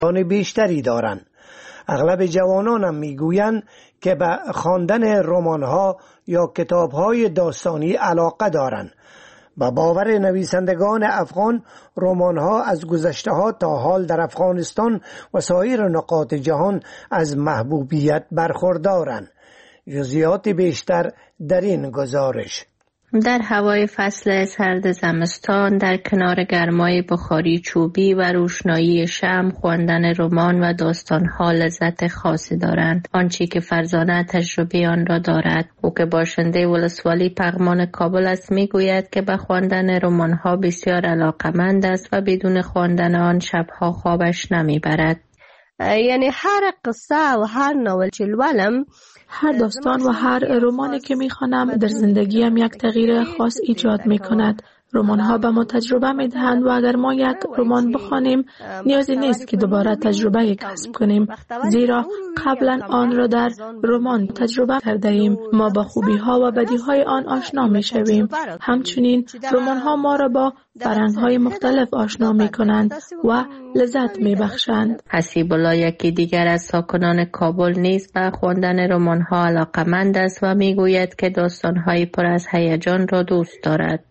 بیشتری دارند. اغلب جوانان هم میگویند که به خواندن رمان‌ها یا کتاب‌های داستانی علاقه دارند. با باور نویسندگان افغان، رمان‌ها از گذشته‌ها تا حال در افغانستان و سایر نقاط جهان از محبوبیت برخوردارند. جزئیات بیشتر در این گزارش. در هوای فصل سرد زمستان، در کنار گرمای بخاری چوبی و روشنایی شمع، خواندن رمان و داستان‌ها لذت خاصی دارند. آنچه که فرزانه تجربه آن را دارد، او که باشنده ولسوالی پغمان کابل است، میگوید که به خواندن رمان‌ها بسیار علاقه‌مند است و بدون خواندن آن شب‌ها خوابش نمیبرد. یعنی هر قصه و هر ناول که لولم، هر داستان و هر رمانی که میخوانم در زندگیم یک تغییر خاص ایجاد میکند. رمان‌ها به ما تجربه میدهند و اگر ما یک رمان بخوانیم نیازی نیست که دوباره تجربه کسب کنیم، زیرا قبلا آن را در رمان تجربه کرده ایم. ما با خوبی‌ها و بدی‌های آن آشنا میشویم. همچنین رمان‌ها ما را با فرهنگ‌های مختلف آشنا میکنند و لذت میبخشند. حسیب الله، یکی دیگر از ساکنان کابل، نیز به خواندن رمان‌ها علاقه‌مند است و میگوید که داستان‌های پر از هیجان را دوست دارد.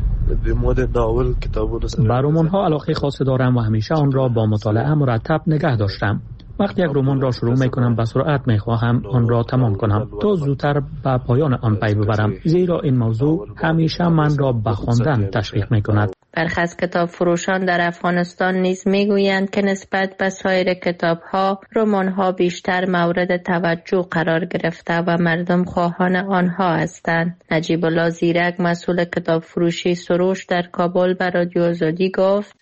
به رمان‌ها علاقه خاصی دارم و همیشه آن را با مطالعه مرتب نگه داشتم. وقتی یک رمان را شروع می‌کنم به سرعت می‌خواهم آن را تمام کنم تا زودتر به پایان آن پی ببرم، زیرا این موضوع همیشه من را به خواندن تشویق می‌کند. برخی از کتاب فروشان در افغانستان نیز میگویند که نسبت به سایر کتاب‌ها، رمان‌ها بیشتر مورد توجه قرار گرفته و مردم خواهان آنها هستند. نجیب الله زیرک، مسئول کتاب فروشی سروش در کابل، به رادیو آزادی گفت: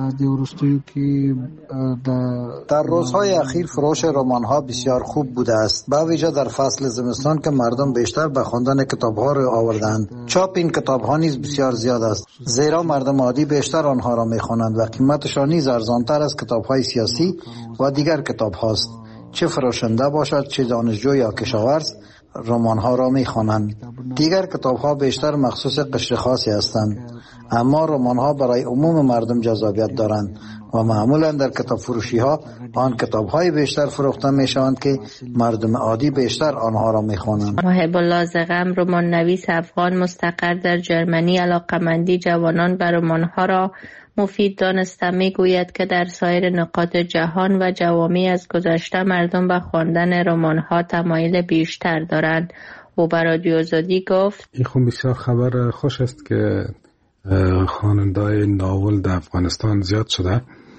در روزهای اخیر فروش رمان‌ها بسیار خوب بوده است، به ویژه در فصل زمستان که مردم بیشتر به خواندن کتاب‌ها را آوردند. چاپ این کتاب‌ها نیز بسیار زیاد است، زیرا مردم عادی بیشتر آنها را می‌خوانند و قیمتشان نیز ارزان‌تر از کتاب‌های سیاسی و دیگر کتاب‌هاست. چه فروشنده باشد چه دانشجو یا کشاورز، رمان‌ها را می‌خوانند. دیگر کتاب‌ها بیشتر مخصوص قشر خاصی هستند، اما رمان‌ها برای عموم مردم جذابیت دارند و معمولاً در کتاب فروشی‌ها آن کتاب‌های بیشتر فروخته می‌شوند که مردم عادی بیشتر آنها را می‌خوانند. محب الله زغم، رمان نویس افغان مستقر در جرمنی، علاقه‌مندی جوانان به رمان‌ها را مفید دانسته میگوید که در سایر نقاط جهان و جوامع از گذشته مردم به خواندن رمان‌ها تمایل بیشتر دارند. او به رادیو آزادی گفت: این خب بسیار خبر خوش است که خواننده‌های ناول در افغانستان زیاد شده.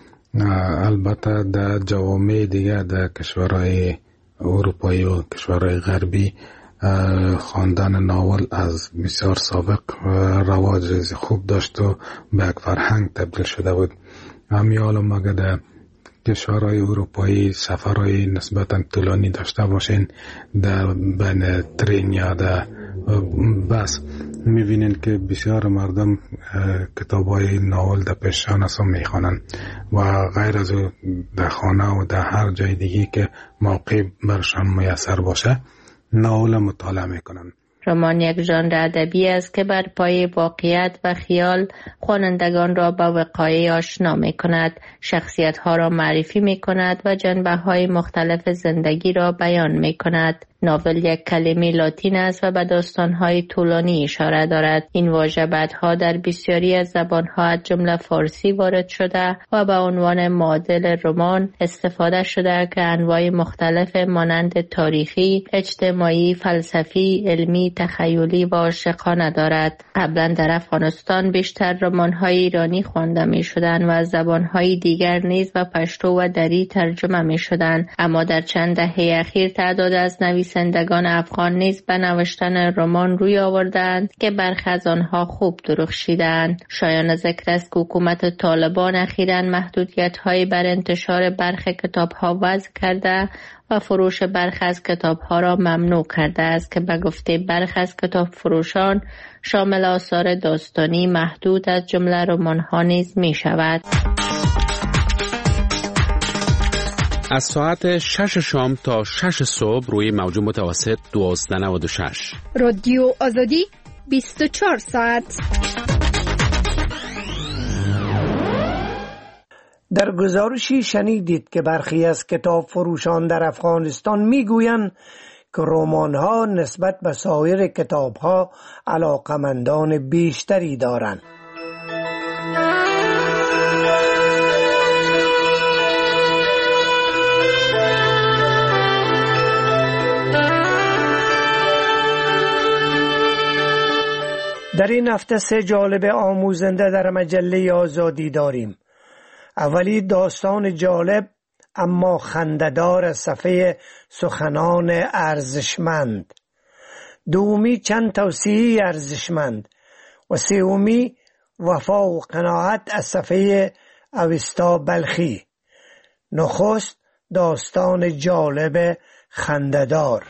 البته در جوامع دیگه در کشورهای اروپایی و کشورهای غربی خواندن ناول از بسیار سابق رواج خوب داشت و به یک فرهنگ تبدیل شده بود. همین حالا مگه در کشورهای اروپایی سفرهای نسبتا طولانی داشته باشین در بین ترین یا در بس، میبینین که بسیار مردم کتابای ناول در پیششان هستن میخوانن و غیر از در خانه و در هر جای دیگه که موقع برشان میسر باشه ناول مطالعه میکنن. رمان یک ژانر ادبی است که بر پایه واقعیت و خیال خوانندگان را با وقایع آشنا می‌کند، شخصیت‌ها را معرفی می‌کند و جنبه‌های مختلف زندگی را بیان می‌کند. ناول یک کلمه لاتین است و به داستان‌های طولانی اشاره دارد. این واژه بعدها در بسیاری از زبان‌ها از جمله فارسی وارد شده و به عنوان معادل رمان استفاده شده که انواع مختلف مانند تاریخی، اجتماعی، فلسفی، علمی، تخیلی و عاشقانه دارد. قبلا در افغانستان بیشتر رمان‌های ایرانی خوانده می‌شدند و از زبان‌های دیگر نیز به پشتو و دری ترجمه می‌شدند، اما در چند دهه اخیر تعداد از نویسندگان افغان نیز به نوشتن رمان روی آوردند که برخی از آنها خوب درخشیدند. شایان ذکر است که حکومت طالبان اخیراً محدودیت‌های بر انتشار برخی کتاب‌ها وضع کرده و فروش برخی از کتاب‌ها را ممنوع کرده است که به گفته برخی از کتاب فروشان شامل آثار داستانی محدود از جمله رمان‌ها نیز می‌شود. از ساعت 6 شام تا 6 صبح روی موج متوسط 1296 رادیو آزادی 24 ساعت. در گزارشی شنیدید که برخی از کتاب فروشان در افغانستان میگویند که رمان‌ها نسبت به سایر کتاب‌ها علاقمندان بیشتری دارند. در این هفته 3 جالب آموزنده در مجله آزادی داریم. اولی داستان جالب اما خنده‌دار از صفحه سخنان ارزشمند، دومی چند توصیه ارزشمند و سومی وفا و قناعت از صفحه اوستا بلخی. نخست داستان جالب خنده‌دار.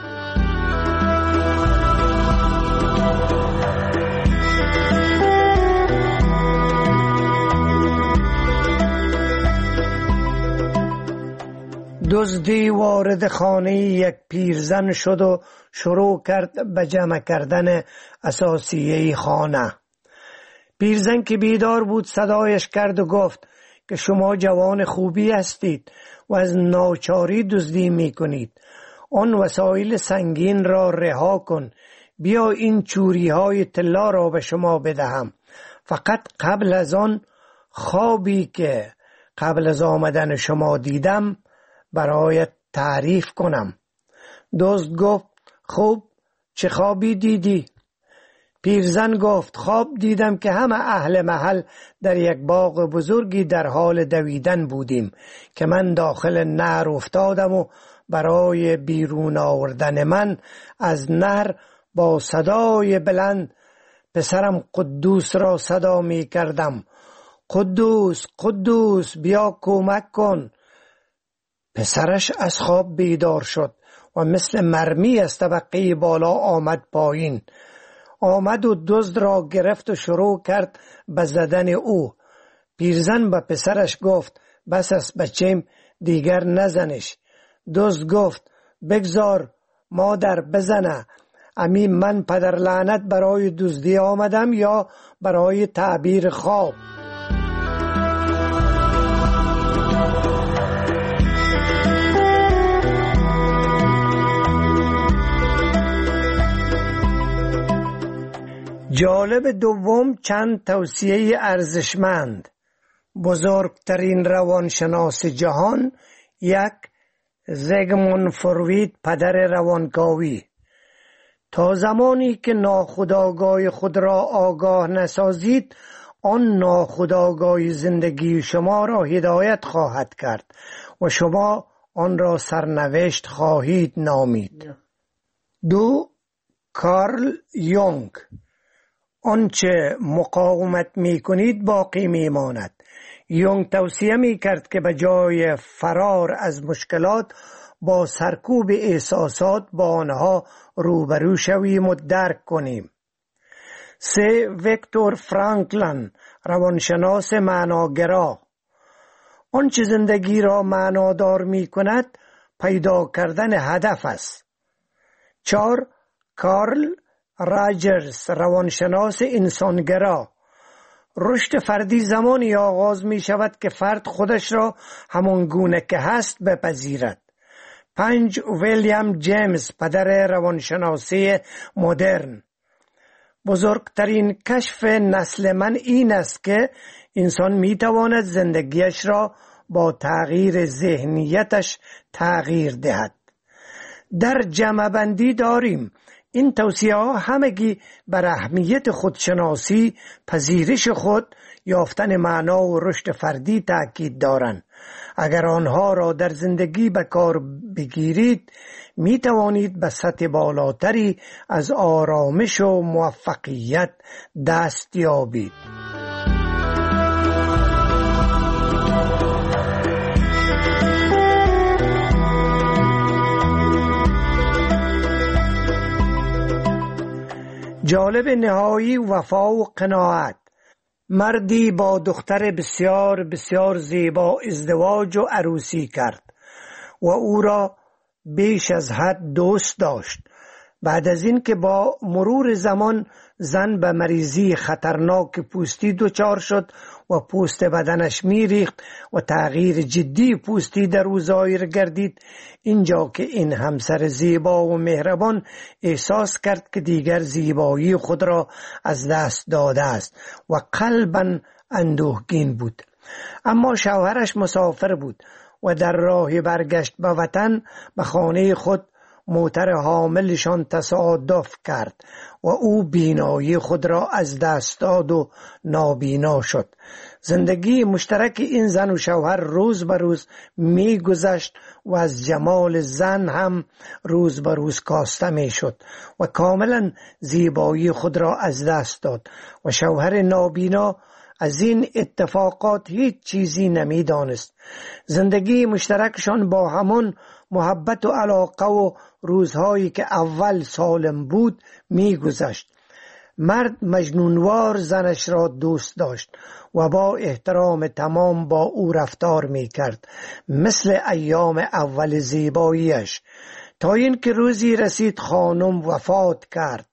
دزدی وارد خانه یک پیرزن شد و شروع کرد به جمع کردن اساسیه خانه. پیرزن که بیدار بود صدایش کرد و گفت که شما جوان خوبی هستید و از ناچاری دزدی می کنید. آن وسایل سنگین را رها کن، بیا این چوری های طلا را به شما بدهم. فقط قبل از آن خوابی که قبل از آمدن شما دیدم برایت تعریف کنم. دزد گفت خوب، چه خوابی دیدی؟ پیرزن گفت خواب دیدم که همه اهل محل در یک باغ بزرگی در حال دویدن بودیم که من داخل نهر افتادم و برای بیرون آوردن من از نهر با صدای بلند پسرم قدوس را صدا می کردم. قدوس قدوس بیا کمک کن. پسرش از خواب بیدار شد و مثل مرمی از طبقه بالا آمد پایین. آمد و دزد را گرفت و شروع کرد به زدن او. پیرزن به پسرش گفت بس است بچیم، دیگر نزنش. دزد گفت بگذار مادر بزنه. امی من پدر لعنت برای دزدی آمدم یا برای تعبیر خواب؟ جالب دوم چند توصیه ارزشمند. بزرگترین روانشناس جهان، یک زیگموند فروید، پدر روانکاوی. تا زمانی که ناخودآگاه خود را آگاه نسازید، آن ناخودآگاه زندگی شما را هدایت خواهد کرد و شما آن را سرنوشت خواهید نامید. دو کارل یونگ، آنچه مقاومت می کنید باقی می ماند. یونگ توصیه می کرد که به جای فرار از مشکلات با سرکوب احساسات با آنها روبرو شویم و درک کنیم. 3 ویکتور فرانکلن، روانشناس معناگرا، آنچه زندگی را معنادار می کند پیدا کردن هدف است. 4 کارل راجرز، روانشناس انسانگرا، رشد فردی زمانی آغاز می شود که فرد خودش را همان گونه که هست بپذیرد. 5 ویلیام جیمز، پدر روانشناسی مدرن، بزرگترین کشف نسل من این است که انسان می تواند زندگیش را با تغییر ذهنیتش تغییر دهد. در جمع بندی داریم این توصیه ها همگی بر اهمیت خودشناسی، پذیرش خود، یافتن معنا و رشد فردی تاکید دارند. اگر آنها را در زندگی به کار بگیرید می توانید به سطح بالاتری از آرامش و موفقیت دست یابید. جالب نهایی وفا و قناعت. مردی با دختر بسیار بسیار زیبا ازدواج و عروسی کرد و او را بیش از حد دوست داشت. بعد از این که با مرور زمان زن به مریضی خطرناک پوستی دچار شد و پوست بدنش میریخت و تغییر جدی پوستی در او ظاهر گردید. اینجا که این همسر زیبا و مهربان احساس کرد که دیگر زیبایی خود را از دست داده است و قلباً اندوهگین بود. اما شوهرش مسافر بود و در راه برگشت به وطن به خانه خود موتر حاملشان تصادف کرد و او بینایی خود را از دست داد و نابینا شد. زندگی مشترک این زن و شوهر روز به روز می گذشت و از جمال زن هم روز به روز کاسته می شد و کاملا زیبایی خود را از دست داد و شوهر نابینا از این اتفاقات هیچ چیزی نمی دانست. زندگی مشترکشان با همون محبت و علاقه و روزهایی که اول سالم بود می گذشت. مرد مجنونوار زنش را دوست داشت و با احترام تمام با او رفتار می کرد مثل ایام اول زیباییش، تا اینکه روزی رسید خانم وفات کرد.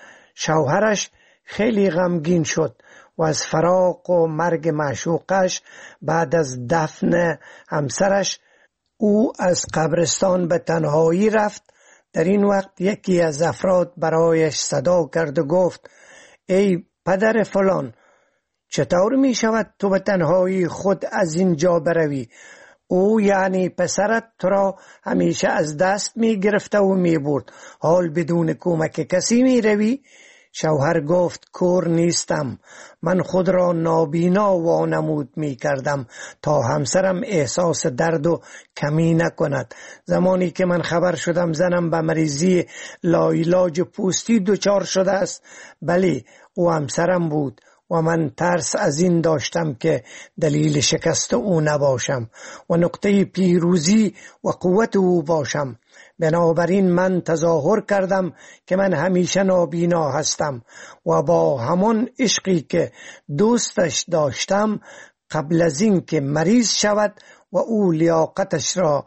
شوهرش خیلی غمگین شد و از فراق و مرگ معشوقش بعد از دفن همسرش او از قبرستان به تنهایی رفت. در این وقت یکی از افراد برایش صدا کرد و گفت: ای پدر فلان، چطور می شود تو به تنهایی خود از اینجا بروی؟ او یعنی پسرت تو را همیشه از دست می گرفته و می برد، حال بدون کمک کسی می روی؟ شوهر گفت: کور نیستم، من خود را نابینا وانمود می کردم تا همسرم احساس درد و کمی نکند. زمانی که من خبر شدم زنم به مریضی لاعلاج پوستی دچار شده است، بلی او همسرم بود و من ترس از این داشتم که دلیل شکست او نباشم و نقطه پیروزی و قوت او باشم. بنابراین من تظاهر کردم که من همیشه نابینا هستم و با همون عشقی که دوستش داشتم قبل از این که مریض شود و او لیاقتش را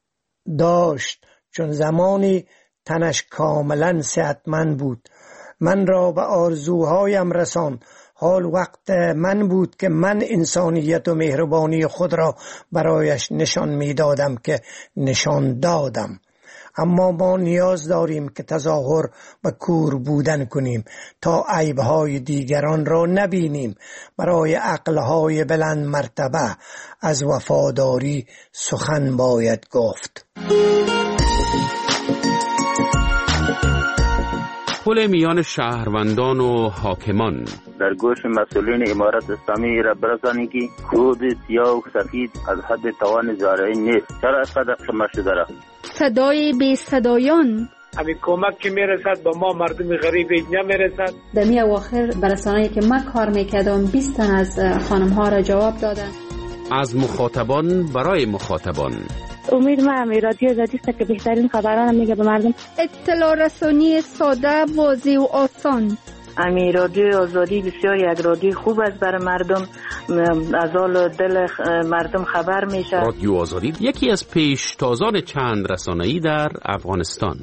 داشت، چون زمانی تنش کاملا صحتمند بود، من را به آرزوهایم رساند. حال وقت من بود که من انسانیت و مهربانی خود را برایش نشان می دادم که نشان دادم. اما ما نیاز داریم که تظاهر و کور بودن کنیم تا عیبهای دیگران را نبینیم. برای عقلهای بلند مرتبه از وفاداری سخن باید گفت. پل میان شهروندان و حاکمان. در گوش مسئولین امارت اسلامی را برسانید که کود سیاه و سفید از حد توان زارعین نیست. چرا اینقدر شما شده را؟ صدای بی صدایان. همین کمک که میرسد با ما مردم غریب نمیرسد. در می اواخر برسانه‌ای که من کار میکردم 20 تن از خانم ها را جواب دادن. از مخاطبان برای مخاطبان. امید ما رادیو آزادی است که بهترین خبران میگه به مردم. اطلاع رسانی ساده، واضح و آسان. رادیو آزادی بسیار یک رادیو خوب است برای مردم، از حال دل مردم خبر میشه. رادیو آزادی یکی از پیشتازان چند رسانه‌ای در افغانستان.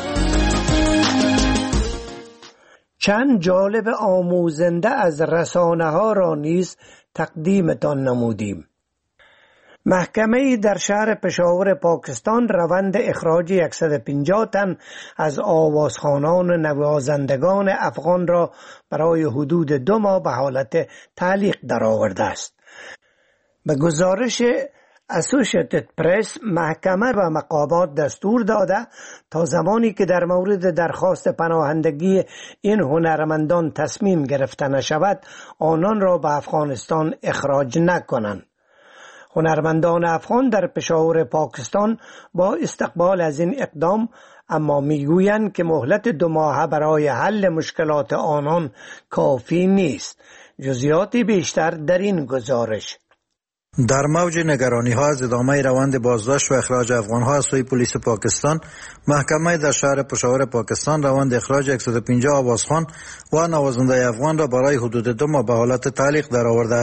چند جالب آموزنده از رسانه ها را نیز تقدیمتان نمودیم. محکمه در شهر پشاور پاکستان روند اخراج 150 تن از آوازخوانان و نوازندگان افغان را برای حدود 2 ماه به حالت تعلیق درآورده است. به گزارش اسوشیتد پرس، محکمه و مقامات دستور داده تا زمانی که در مورد درخواست پناهندگی این هنرمندان تصمیم گرفته نشود، آنان را به افغانستان اخراج نکنند. هنرمندان افغان در پشاور پاکستان با استقبال از این اقدام، اما میگویند که مهلت 2 ماه برای حل مشکلات آنان کافی نیست. جزئیات بیشتر در این گزارش. در موج نگرانی ها از ادامه روند بازداشت و اخراج افغان ها از سوی پلیس پاکستان، محکمه در شهر پشاور پاکستان روند اخراج 150 آوازخوان و نوازنده افغان را برای حدود 2 ماه به حالت تعلیق درآورده است.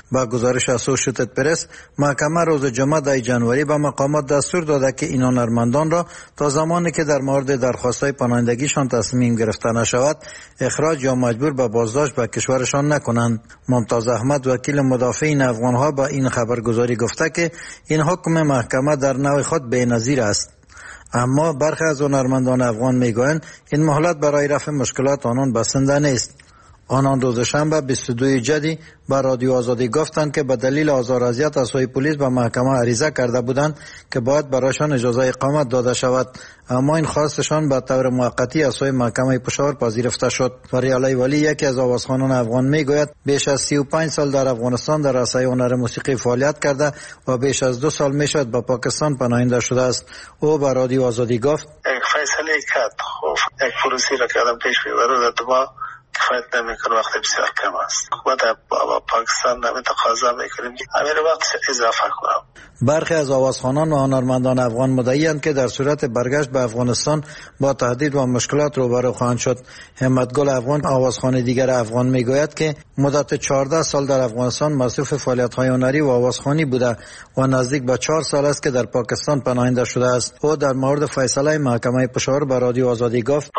با گزارش اسوشیتد پرس، محکمه روز جمعه 10 جنوری به مقامات دستور داده که این هنرمندان را تا زمانی که در مورد درخواست‌های پناهندگیشان تصمیم گرفته نشود اخراج یا مجبور به بازداشت به کشورشان نکنند. ممتاز احمد وکیل مدافعین افغان‌ها به این خبرگزاری گفته که این حکم محکمه در نوع خود بی‌نظیر است. اما برخی از هنرمندان افغان میگویند این مهلت برای رفع مشکلات آنان بسنده نیست. آنان روز شنبه 22 جدی به رادیو آزادی گفتند که به دلیل آزار و اذیت از سوی پلیس به محکمه عریضه کرده بودند که باید برایشان اجازه اقامت داده شود، اما این خواستشان به طور موقتی از سوی محکمه پشاور پذیرفته شد. فریعلی ولی یکی از آوازخوانان افغان میگوید بیش از 35 سال در افغانستان در عرصه هنر موسیقی فعالیت کرده و بیش از 2 سال میشد به پاکستان پناهنده شده است. او به رادیو آزادی گفت فیصله کرد، خب یک پروسی را که آدم پیش میبره دما کفایت نمیکنه، وقت بسیار کم است. ما در پاکستان نمی تقاضا میکنیم که همین وقت اضافه کنم. برخی از آوازخوانان و هنرمندان افغان مدعی‌اند که در صورت برگشت به افغانستان با تهدید و مشکلات روبرو خواهند شد. همتگل افغان، آوازخوان دیگر افغان، میگوید که مدت 14 سال در افغانستان مصروف فعالیت‌های هنری و آوازخوانی بوده و نزدیک به 4 سال است که در پاکستان پناهنده شده است. او در مورد فیصله محکمه پشاور به رادیو آزادی گفت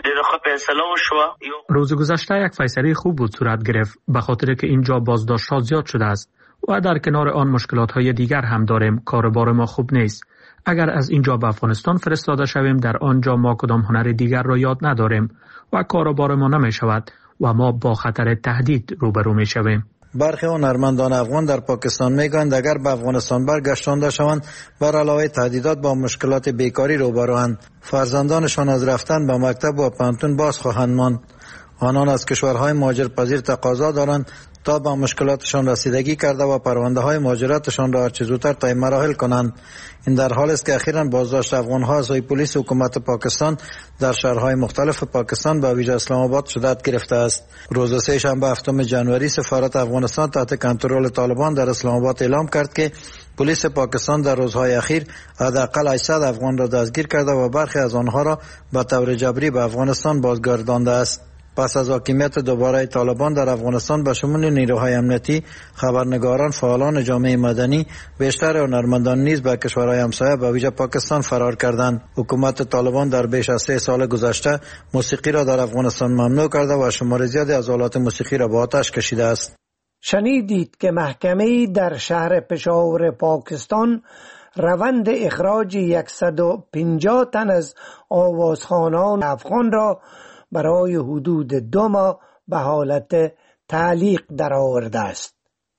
روز گذشته یک فیصله خوب بود صورت گرفت، به خاطر که اینجا بازداشت‌ها زیاد شده است و در کنار آن مشکلات‌های دیگر هم داریم. کاروبار ما خوب نیست. اگر از اینجا به افغانستان فرستاده شویم در آنجا ما کدام هنر دیگر را یاد نداریم و کاروبار ما نمی شود و ما با خطر تهدید روبرو می شویم. برخی هنرمندان افغان در پاکستان میگویند اگر به افغانستان برگشتانده شوند بر علاوه تهدیدات با مشکلات بیکاری روبروند. فرزندانشان از رفتن به مکتب و پانتون باز خواهند ماند. آنان از کشورهای مهاجرپذیر تقاضا دارند تا به مشکلاتشان رسیدگی کرده و پرونده های مهاجرتشان را هرچه زودتر طی مراحل کنند. این در حالی است که اخیراً بازداشت افغان‌ها از سوی پلیس حکومت پاکستان در شهرهای مختلف پاکستان به ویژه اسلام آباد شدت گرفته است. روز سه‌شنبه 7 جنوری سفارت افغانستان تحت کنترل طالبان در اسلام آباد اعلام کرد که پلیس پاکستان در روزهای اخیر حداقل 800 افغان را دستگیر کرده و برخی از آنها را به طور جبری به افغانستان بازگردانده است. پس از حاکمیت دوباره طالبان در افغانستان به شمول نیروهای امنیتی، خبرنگاران، فعالان جامعه مدنی، بیشتر هنرمندان نیز به کشورهای همسایه به ویژه پاکستان فرار کردند. حکومت طالبان در بیش از 3 سال گذشته موسیقی را در افغانستان ممنوع کرده و شمار زیادی از آلات موسیقی را به آتش کشیده است. شنیدید که محکمه در شهر پشاور پاکستان روند اخراج 150 تن از آوازخوانان افغان را برای حدود 2 ماه به حالت تعلیق درآورده است.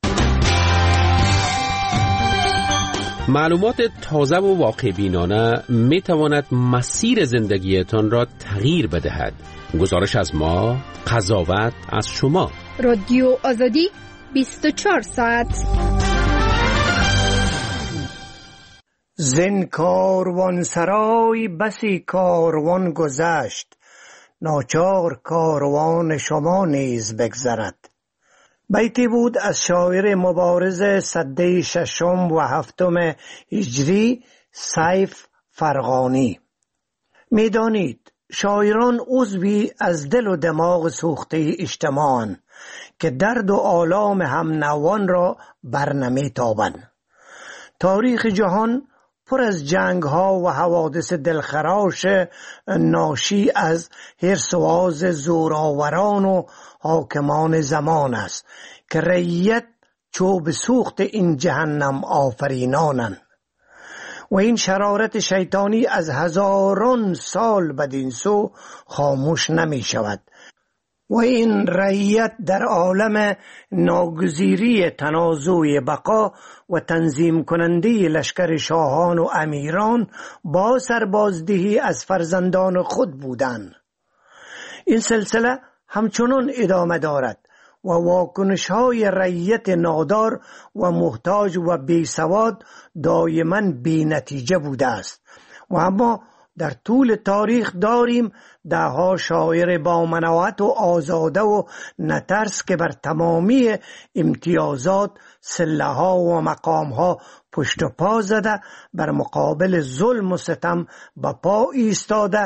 معلومات تازه و واقع بینانه می تواند مسیر زندگیتان را تغییر بدهد. گزارش از ما، قضاوت از شما. رادیو آزادی 24 ساعت. زین کاروان سرای بسی کاروان گذشت، ناچار کاروان شما نیز بگذرد. بیتی بود از شاعر مبارز سده 6 و 7 هجری سیف فرغانی. میدانید شاعران عضوی از دل و دماغ سوخته اجتماعند که درد و آلام هم نوان را برنمی تابند. تاریخ جهان پر از جنگ ها و حوادث دلخراش ناشی از حرص و آز زورآوران و حاکمان زمان است که رعیت چوب سوخت این جهنم آفرینانند و این شرارت شیطانی از هزاران سال بدین سو خاموش نمی شود و این رعیت در عالم ناگزیری تنازع بقا و تنظیم کننده لشکر شاهان و امیران با سربازدهی از فرزندان خود بودند. این سلسله همچنان ادامه دارد و واکنش‌های رعیت نادار و محتاج و بیسواد دائما بی نتیجه بوده است و اما در طول تاریخ داریم دهها شاعر با منوعت و آزاده و نترس که بر تمامی امتیازات، سلح‌ها و مقام‌ها پشت و پا زده بر مقابل ظلم و ستم به پا ایستاده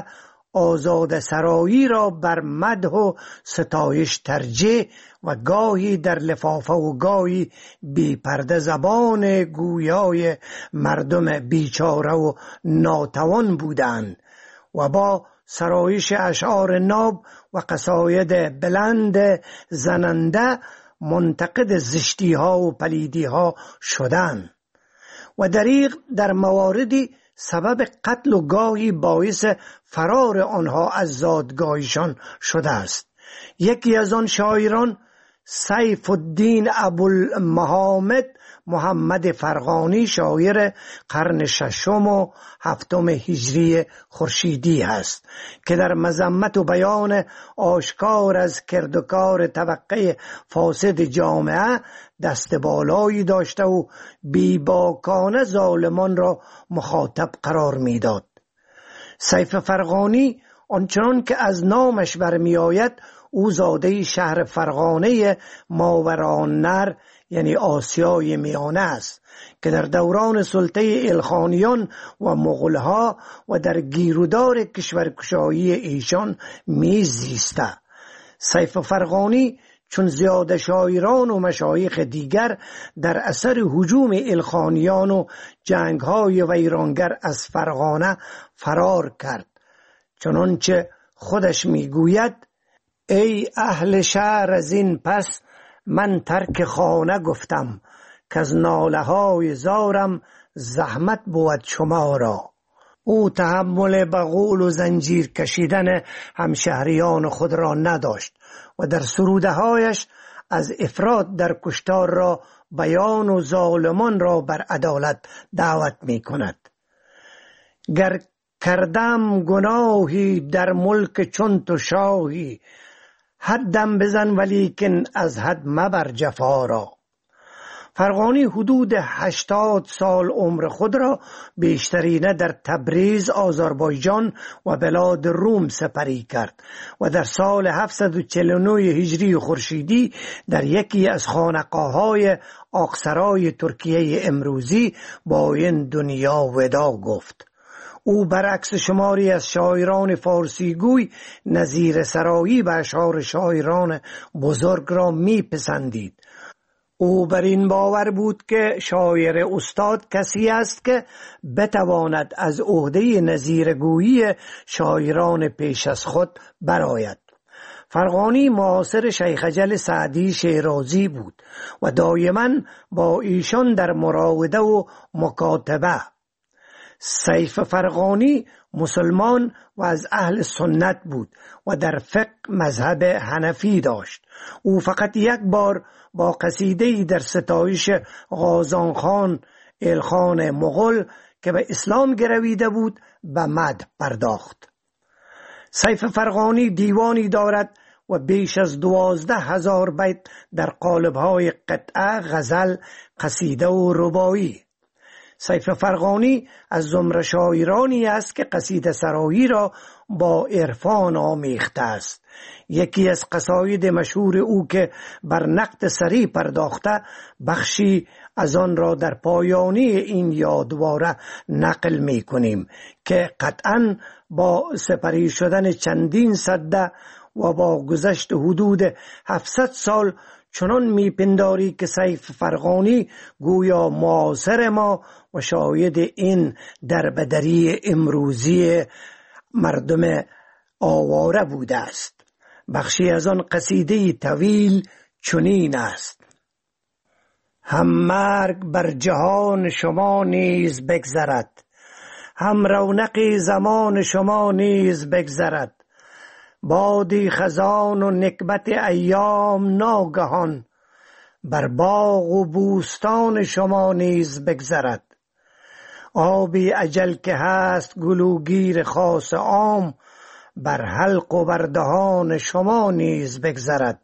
آزاد سرایی را بر مدح و ستایش ترجیح و گاهی در لفافه و گاهی بی پرده زبان گویای مردم بیچاره و ناتوان بودند و با سرایش اشعار ناب و قصاید بلند زننده منتقد زشتی ها و پلیدی ها شدند و دریغ در مواردی سبب قتل و گاهی باعث فرار آنها از زادگاهشان شده است. یکی از آن شاعران سیف الدین ابوالمحامد محمد فرغانی شاعر قرن ششم و هفتم هجری خورشیدی است که در مذمت و بیان آشکار از کردوکار طبقه فاسد جامعه دست بالایی داشته و بیباکانه ظالمان را مخاطب قرار میداد. سیف فرغانی آنچنان که از نامش برمی آید او زاده شهر فرغانه ماوراءالنهر یعنی آسیای میانه است که در دوران سلطه الخانیان و مغولها و در گیرودار کشورگشایی ایشان میزیسته. سیف فرغانی چون زیاده شاعران و مشایخ دیگر در اثر هجوم الخانیان و جنگ‌های ویرانگر از فرغانه فرار کرد، چنانچه خودش میگوید: ای اهل شهر، از این پس من ترک خانه گفتم که از ناله های زارم زحمت بود شما را. او تحمل بغول و زنجیر کشیدن همشهریان خود را نداشت و در سروده هایش از افراط در کشتار را بیان و ظالمان را بر عدالت دعوت می کند. گر کردم گناهی در ملک چون تو شاهی، حدم بزن ولیکن از حد مبر جفا را. فرغانی حدود 80 سال عمر خود را بیشترینه در تبریز، آذربایجان و بلاد روم سپری کرد و در سال 749 هجری خورشیدی در یکی از خانقاه‌های آقسرای ترکیه امروزی با این دنیا وداع گفت. او برعکس شماری از شاعران فارسی گوی نظیر سرایی به اشعار شاعران بزرگ را می پسندید. او بر این باور بود که شاعر استاد کسی است که بتواند از عهده نظیرگویی شاعران پیش از خود برآید. فرغانی معاصر شیخ اجل سعدی شیرازی بود و دائما با ایشان در مراوده و مکاتبه. سیف فرغانی مسلمان و از اهل سنت بود و در فقه مذهب حنفی داشت. او فقط یک بار با قصیده‌ای در ستایش غازان خان الخان مغول که به اسلام گرویده بود به مدح پرداخت. سیف فرغانی دیوانی دارد و بیش از 12,000 بیت در قالب‌های قطعه، غزل، قصیده و رباعی. سیف فرغانی از زمره شاعرانی است که قصیده سرایی را با عرفان آمیخته است. یکی از قصاید مشهور او که بر نقد سری پرداخته، بخشی از آن را در پایانی این یادواره نقل می کنیم که قطعاً با سپری شدن چندین سده و با گذشت حدود 700 سال چنان میپنداری که سیف فرغانی گویا معاصر ما و شاهد این دربدری امروزی مردم آواره بوده است. بخشی از آن قصیده طویل چنین است: هم مرگ بر جهان شما نیز بگذرد، هم رونق زمان شما نیز بگذرد، بادی خزان و نکبت ایام ناگهان، بر باغ و بوستان شما نیز بگذرد. آبی اجل که هست گلوگیر خاص عام، بر حلق و بر دهان شما نیز بگذرد.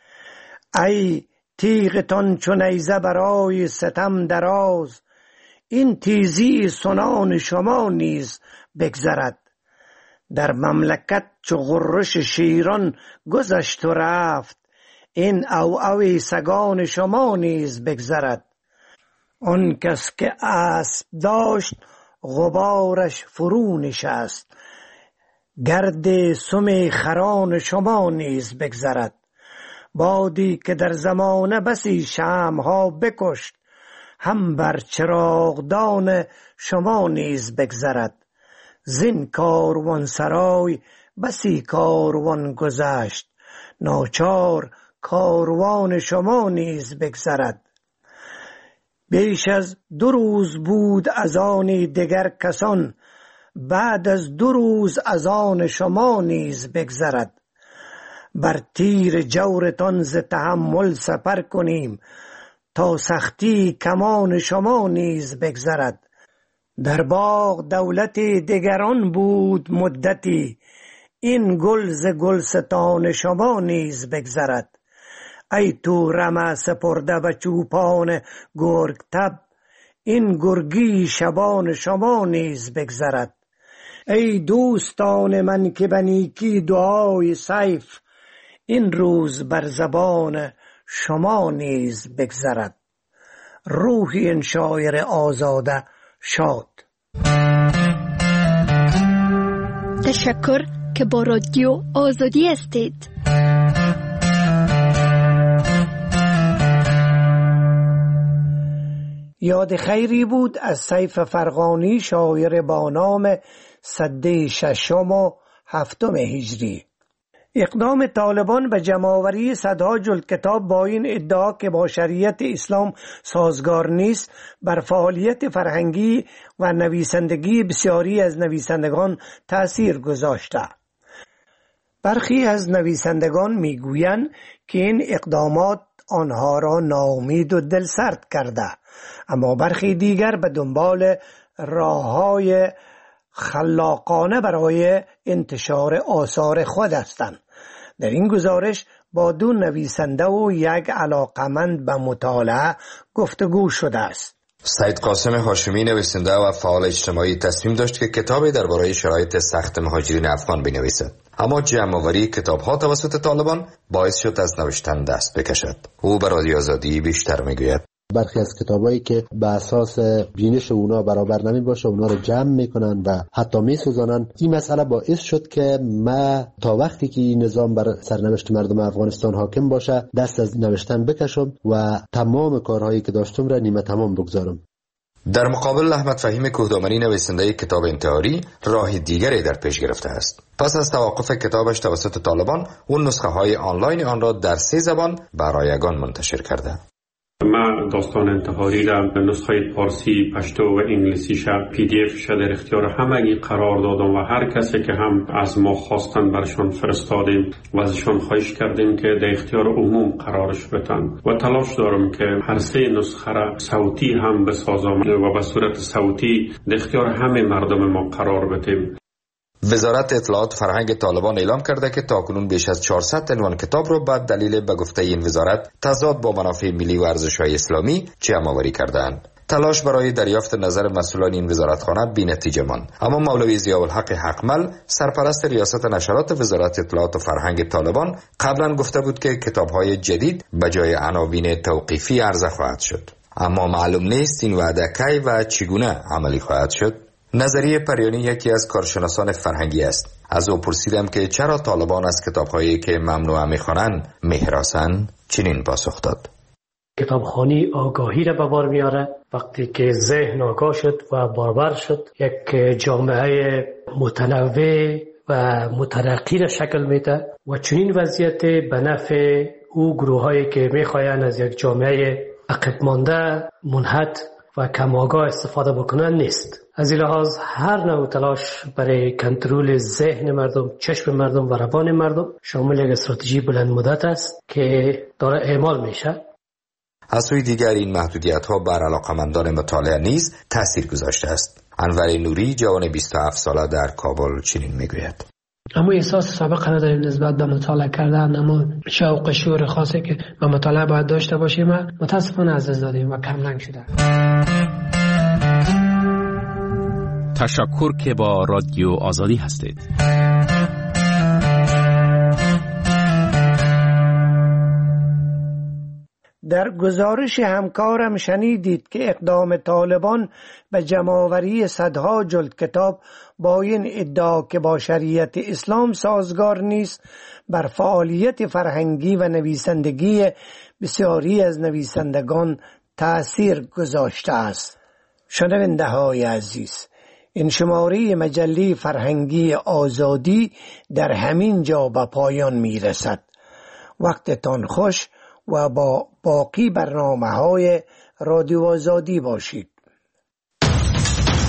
ای تیغتان چو نیزه برای ستم دراز، این تیزی سنان شما نیز بگذرد. در مملکت چو غرش شیران گذشت و رفت، این عوعوی سگان شما نیز بگذرد. آن کس که اسب داشت غبارش فرو نشست، گرد سم خران شما نیز بگذرد. بادی که در زمانه بسی شمعها بکشت، هم بر چراغدان شما نیز بگذرد. زین کاروان سرای بسی کاروان گذشت، ناچار کاروان شما نیز بگذرد. بیش از 2 روز بود از آن دگر کسان، بعد از 2 روز از آن شما نیز بگذرد. بر تیر جورتان ز تحمل سپر کنیم، تا سختی کمان شما نیز بگذرد. در باغ دولت دگران بود مدتی، این گل ز گلستان شما نیز بگذرد. ای تو رمه سپرده و چوپان گرگ تب، این گرگی شبان شما نیز بگذرد. ای دوستان من که به نیکی دعای سیف، این روز بر زبان شما نیز بگذرد. روحی این شاعر آزاده شاد. تشکر که با رادیو آزادی هستید. یاد خیری بود از سیف فرغانی، شاعر با نام سده 6 و 7 هجری. اقدام طالبان به جمع‌آوری صدها جلد کتاب با این ادعا که با شریعت اسلام سازگار نیست، بر فعالیت فرهنگی و نویسندگی بسیاری از نویسندگان تأثیر گذاشته. برخی از نویسندگان میگویند که این اقدامات آنها را ناامید و دلسرد کرده، اما برخی دیگر به دنبال راه‌های خلاقانه برای انتشار آثار خود هستند. در این گزارش با 2 نویسنده و 1 علاقمند به مطالعه گفتگو شده است. سید قاسم هاشمی نویسنده و فعال اجتماعی تصمیم داشت که کتابی درباره شرایط سخت مهاجرین افغان بنویسد، اما جمع‌آوری کتاب‌ها توسط طالبان باعث شد از نوشتن دست بکشد. او به رادیو آزادی بیشتر میگوید. برخی از کتابایی که به اساس بینش اونا برابر نمی باشه اونا رو جمع میکنن و حتی میسوزانن. این مسئله باعث شد که ما تا وقتی که این نظام بر سرنوشت مردم افغانستان حاکم باشه دست از نوشتن بکشم و تمام کارهایی که داشتم را نیمه تمام بگذارم. در مقابل احمد فهیم کوهدامنی نویسنده کتاب انتحاری راه دیگری در پیش گرفته است. پس از توقف کتابش توسط طالبان، اون نسخه های آنلاین آن را در 3 زبان برایگان منتشر کرده. من داستان انتحاری را به نسخه فارسی، پشتو و انگلیسی PDF در اختیار همگی قرار دادم و هر کسی که هم از ما خواستن برشان فرستادیم و ازشان خواهش کردیم که در اختیار عموم قرارش بدن و تلاش دارم که هر 3 نسخه را صوتی هم بسازم و به صورت صوتی در اختیار همه مردم ما قرار بدیم. وزارت اطلاعات فرهنگ طالبان اعلام کرده که تاکنون بیش از 400 عنوان کتاب را به دلیل به گفته این وزارت تضاد با منافع ملی و ارزش‌های اسلامی جمع‌آوری کرده‌اند. تلاش برای دریافت نظر مسئولان این وزارتخانه بی‌نتیجه ماند، اما مولوی ضیاءالحق حقمل سرپرست ریاست نشرات وزارت اطلاعات و فرهنگ طالبان قبلا گفته بود که کتاب‌های جدید به جای عناوین توقیفی عرضه خواهد شد، اما معلوم نیست این وعده کی و چگونه عملی خواهد شد. نظریه پریانی یکی از کارشناسان فرهنگی است. از او پرسیدم که چرا طالبان از کتاب‌هایی که ممنوعه می‌خوانند می‌هراسند. چنین پاسخ داد: کتابخوانی آگاهی را به بار میاره. وقتی که ذهن آگاه شد و بارور شد، یک جامعه متنوع و مترقی را شکل میده و چنین وضعیت به نفع او گروه‌هایی که می‌خواهند از یک جامعه عقب مانده، منحط و کم آگاه استفاده بکنن نیست. از این لحاظ هر نوع تلاش برای کنترل ذهن مردم، چشم مردم و روان مردم شامل یک استراتژی بلند مدت است که داره اعمال میشه. از سوی دیگر این محدودیت‌ها بر علاقه‌مندان مطالعه نیز تأثیر گذاشته است. انور نوری جوان 27 ساله در کابل چنین میگوید: اما احساس سابقه نداریم نسبت به مطالعه کردن، اما شوق شعور خاصی که به مطالعه باید داشته باشیم متاسفانه از دست دادیم و کم رنگ شده. تشکر که با رادیو آزادی هستید. در گزارش همکارم شنیدید که اقدام طالبان به جمع‌آوری صدها جلد کتاب با این ادعا که با شریعت اسلام سازگار نیست بر فعالیت فرهنگی و نویسندگی بسیاری از نویسندگان تأثیر گذاشته است. شنونده های عزیز، این شماره مجله فرهنگی آزادی در همین جا به پایان می رسد. وقتتان خوش و با باقی برنامه‌های رادیو آزادی باشید.